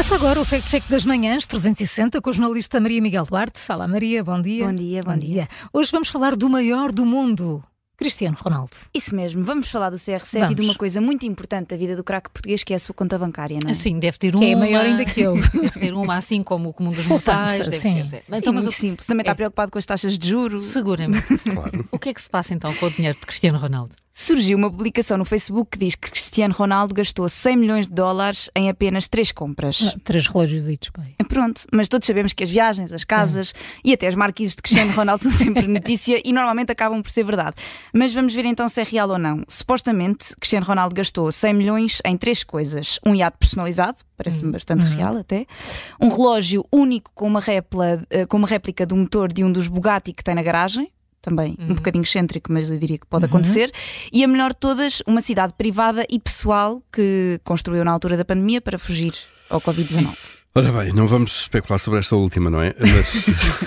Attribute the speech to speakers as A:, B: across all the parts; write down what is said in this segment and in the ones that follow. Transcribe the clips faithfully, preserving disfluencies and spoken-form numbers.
A: Começa agora o Fact Check das Manhãs trezentos e sessenta com o jornalista Maria Miguel Duarte. Fala Maria, bom dia.
B: Bom dia, bom, bom dia. dia.
A: Hoje vamos falar do maior do mundo, Cristiano Ronaldo.
B: Isso mesmo, vamos falar do C R sete vamos. E de uma coisa muito importante da vida do craque português, que é a sua conta bancária, não é?
C: Sim, deve ter uma.
A: Que é maior ainda que eu.
C: Deve ter uma assim como o comum dos mortais. Deve
A: sim.
C: ser.
B: Mas, então, mas muito o... simples. Também é. está preocupado com as taxas de juros.
C: Seguramente. Claro. O que é que se passa então com o dinheiro de Cristiano Ronaldo?
B: Surgiu uma publicação no Facebook que diz que Cristiano Ronaldo gastou cem milhões de dólares em apenas três compras.
A: Não, três relógios ditos, pai.
B: Pronto, mas todos sabemos que as viagens, as casas é. e até as marquises de Cristiano Ronaldo são sempre notícia e normalmente acabam por ser verdade. Mas vamos ver então se é real ou não. Supostamente, Cristiano Ronaldo gastou cem milhões em três coisas. Um iate personalizado, parece-me uhum. bastante uhum. real até. Um relógio único com uma, réplica, com uma réplica do motor de um dos Bugatti que tem na garagem. Também uhum. um bocadinho excêntrico, mas eu diria que pode uhum. acontecer. E a melhor de todas, uma cidade privada e pessoal que construiu na altura da pandemia para fugir ao covid dezenove.
D: Ora bem, não vamos especular sobre esta última, não é? Mas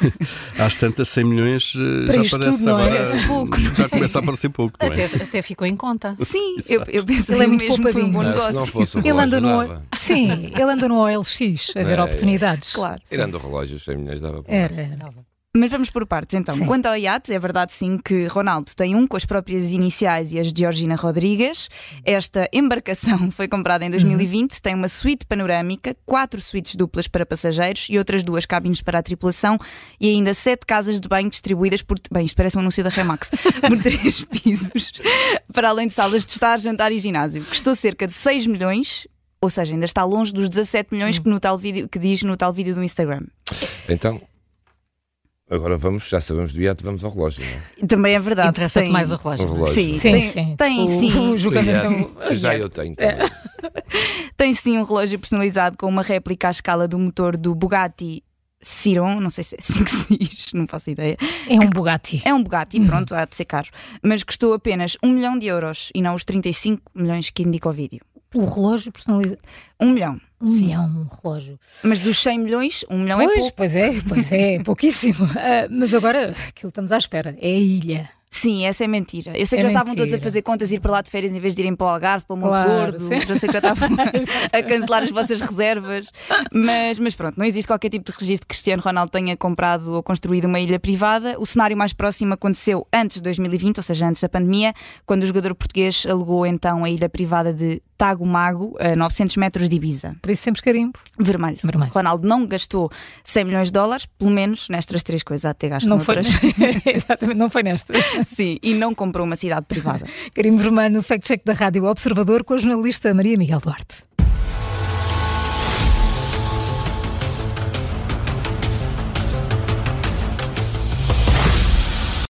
D: às tantas cem milhões
A: para
D: já parece
A: tudo, não
D: agora,
A: é?
B: pouco.
D: Já começa a parecer pouco, não é?
C: Até, até ficou em conta.
B: Sim, eu, eu pensei
A: ele é muito
B: mesmo que foi um bom
E: não,
B: negócio.
E: se não fosse o
A: ele anda no
E: dava.
A: Sim, ele anda no O L X a ver
E: é,
A: oportunidades.
B: Claro.
E: Tirando o relógio, cem milhões dava para
A: Era, era.
B: Mas vamos por partes então.
A: Sim.
B: Quanto ao iate, é verdade sim que Ronaldo tem um com as próprias iniciais e as de Georgina Rodrigues. Esta embarcação foi comprada em dois mil e vinte, uhum. tem uma suíte panorâmica, quatro suítes duplas para passageiros e outras duas cabines para a tripulação e ainda sete casas de banho distribuídas por... Bem, isto parece um anúncio da Remax. Por três pisos, para além de salas de estar, jantar e ginásio. Custou cerca de seis milhões, ou seja, ainda está longe dos dezassete milhões uhum. que, no tal vídeo, que diz no tal vídeo do Instagram.
E: Então... Agora vamos, já sabemos do iate, vamos ao relógio, não é?
B: Também é verdade.
C: Interessa-te
B: tem...
C: mais o relógio.
E: O relógio.
B: Sim,
A: sim,
B: tem,
A: sim.
B: tem
A: o,
B: sim.
A: O julgamento
E: já eu tenho também.
B: É. Tem sim um relógio personalizado com uma réplica à escala do motor do Bugatti Chiron, não sei se é assim que se diz, não faço ideia.
A: É um Bugatti.
B: É um Bugatti, uhum. pronto, há de ser caro. Mas custou apenas um milhão de euros e não os trinta e cinco milhões que indica o vídeo.
A: O relógio personalizado?
B: Um milhão.
A: Um
B: sim.
A: milhão, um relógio.
B: Mas dos cem milhões, um milhão
A: pois,
B: é pouco.
A: Pois é, pois é, pouquíssimo. Uh, mas agora, aquilo que estamos à espera é a ilha.
B: Sim, essa é mentira. Eu sei que
A: é
B: já
A: mentira.
B: estavam todos a fazer contas, ir para lá de férias em vez de irem para o Algarve, para o Monte
A: claro,
B: Gordo.
A: sim.
B: Já sei que já estavam a cancelar as vossas reservas. Mas, mas pronto, não existe qualquer tipo de registro que Cristiano Ronaldo tenha comprado ou construído uma ilha privada. O cenário mais próximo aconteceu antes de dois mil e vinte, ou seja, antes da pandemia, quando o jogador português alugou então a ilha privada de Tagomago, a novecentos metros de Ibiza.
A: Por isso temos carimbo.
B: Vermelho.
A: Vermelho.
B: Ronaldo não gastou cem milhões de dólares, pelo menos nestas três coisas. Há de ter gasto
A: não
B: noutras.
A: Foi... Exatamente, não foi nestas.
B: Sim, e não comprou uma cidade privada.
A: Carimbo vermelho no Fact Check da Rádio Observador com a jornalista Maria Miguel Duarte.